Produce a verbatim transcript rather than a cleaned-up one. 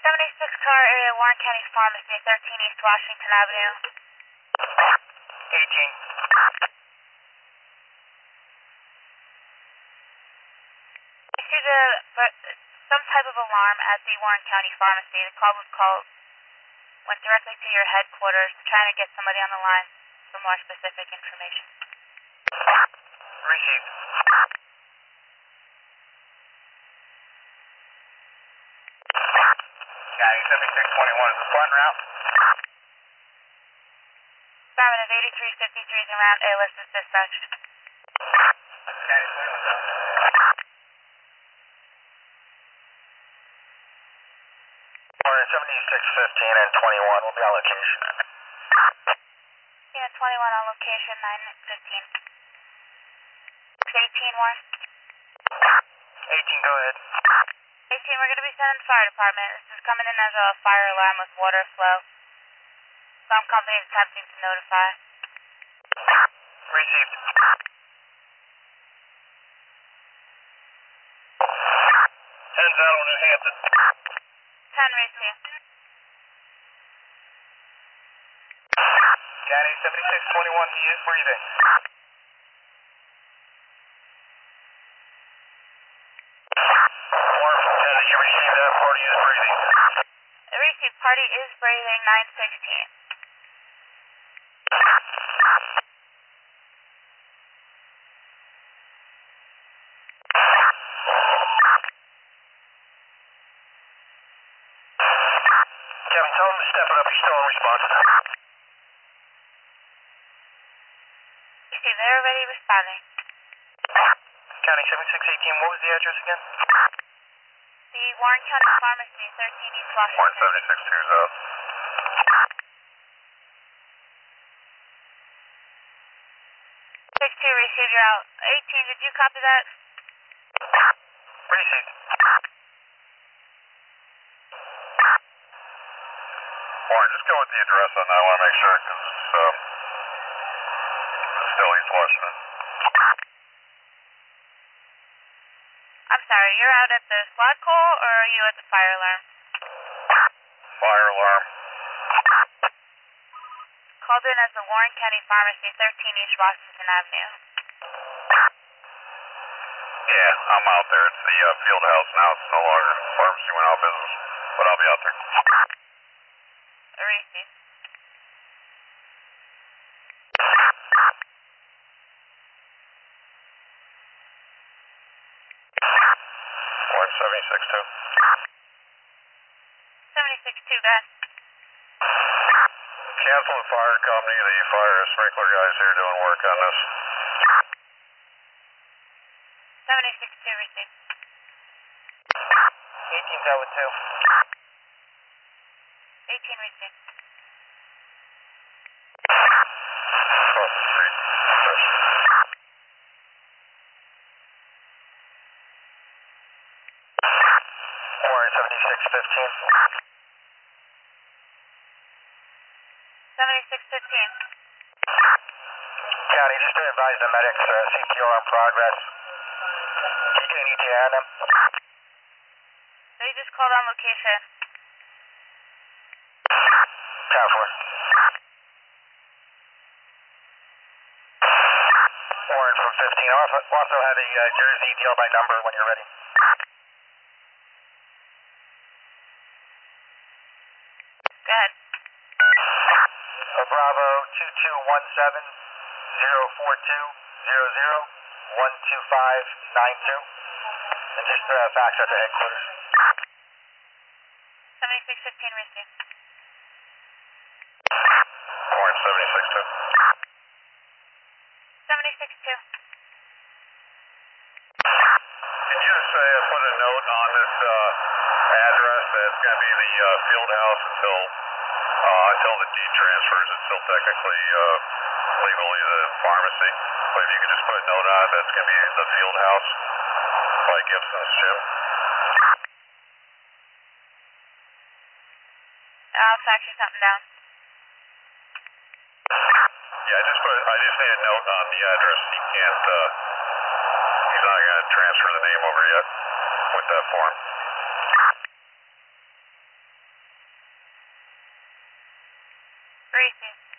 seventy-six car area, Warren County Pharmacy, thirteen East Washington Avenue. eighteen. Issued a, some type of alarm at the Warren County Pharmacy. The call was called, went directly to your headquarters, trying to get somebody on the line for more specific information. Received. County seventy-six twenty-one, is this one route? Affirmative, eighty-three fifty-three is en route, A list is dispatched. County twenty-one. Warren seventy-six fifteen and twenty-one will be on location. Yeah, twenty-one on location, nine fifteen. eighteen, Warren. eighteen, go ahead. eighteen, we're going to be sending the fire department. This is coming in as a fire alarm with water flow. Some companies attempting to notify. Received. Ten's out on New Hampton. ten, received. County seventy-six twenty-one, he is breathing. Warren from ten, you received that, party is breathing. Received, party is breathing, nine sixteen. Kevin, tell him to step it up, he's still in response. Received, they're already responding. County seventy-six eighteen, what was the address again? The Warren County Pharmacy, thirteen East Washington. Warren seventy-six two zero. six two, received, you're out. eighteen, did you copy that? Received. Warren, just go with the address on that. I want to make sure because it's, uh, it's still East Washington. I'm sorry, you're out at the squad call or are you at the fire alarm? Fire alarm. Called in as the Warren County Pharmacy, thirteen East Washington Avenue. Yeah, I'm out there. It's the uh, field house now. It's no longer pharmacy, went out of business, but I'll be out there. Received. Warren seventy-six two. seventy-six two, go ahead. Cancel the fire company. The fire sprinkler guys here doing work on this. seventy-six two, received. eighteen's out with two. eighteen, received. Across the street. Warren seventy-six fifteen. seventy-six fifteen. County, just to advise the medics, uh, C P R in progress. Can you get an E T A on them? They just called on location. Counselor. Warren from fifteen. I'll also also have a uh, Jersey deal by number when you're ready. Go ahead. Uh, Bravo two two one seven zero four two zero zero one two five nine two. And just uh, fax out to headquarters. seventy-six fifteen, received. Warren seventy-six two. seventy-six two. Can you just uh, put a note on this uh, address that it's going to be the uh, field house until uh, until the deed transfers? It's still technically uh, legally the pharmacy. But if you could just put a note on it, that's going to be the field house by Gibson's Chip. I'll fax you something down. Yeah, I just put. I just need a note on the address. He can't. Uh, he's not going to transfer the name over yet with that form. Gracie.